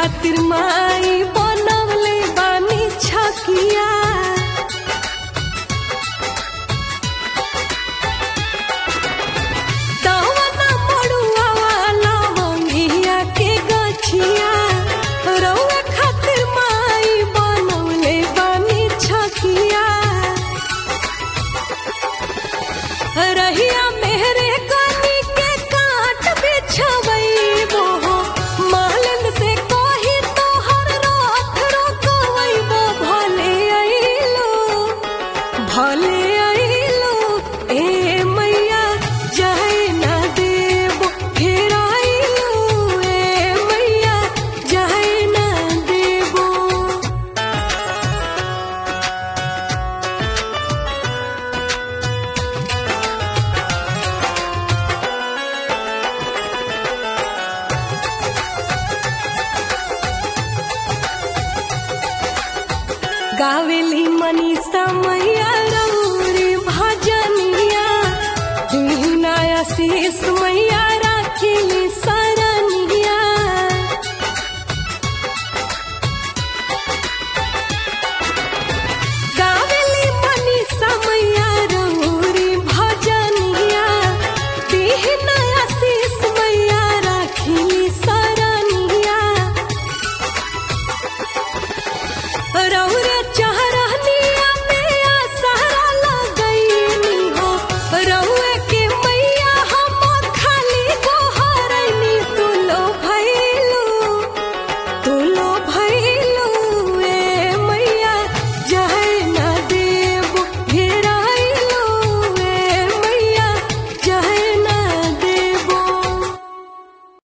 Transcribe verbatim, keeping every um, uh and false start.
खातिर माई बनवले बानी छकिया दवना मड़ुआ वाला मंगिया के गछिया रउआ खातिर माई बनवले बानी छकिया रहिया मेहरे कनी के काट बिछवैबो मालन से कही तोहर रात रोकवैबो भले अइलो भले अइलो ए मैया जाए ना देबो फिर अइलो ए मैया जाए ना देबो गावेली मनीषा मैया रउरी भजनिया दीना आशीष मैया